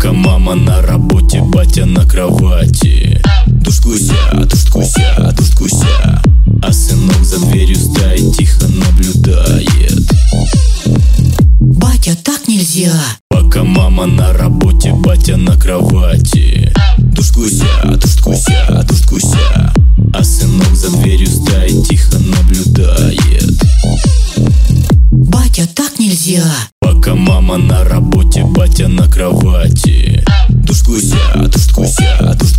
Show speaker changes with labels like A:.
A: Пока мама на работе, батя на кровати. Тушкуйся, тушкуйся, тушкуйся. А сынок за дверью стоит, тихо наблюдает.
B: Батя, так нельзя.
A: Пока мама на работе, батя на кровати. Тушкуйся, тушкуйся, тушкуйся. А сынок за дверью стоит, тихо наблюдает.
B: Батя, так нельзя.
A: Пока мама на работе, батя на кровати. Тушкуйся, тушкуйся, тушкуйся.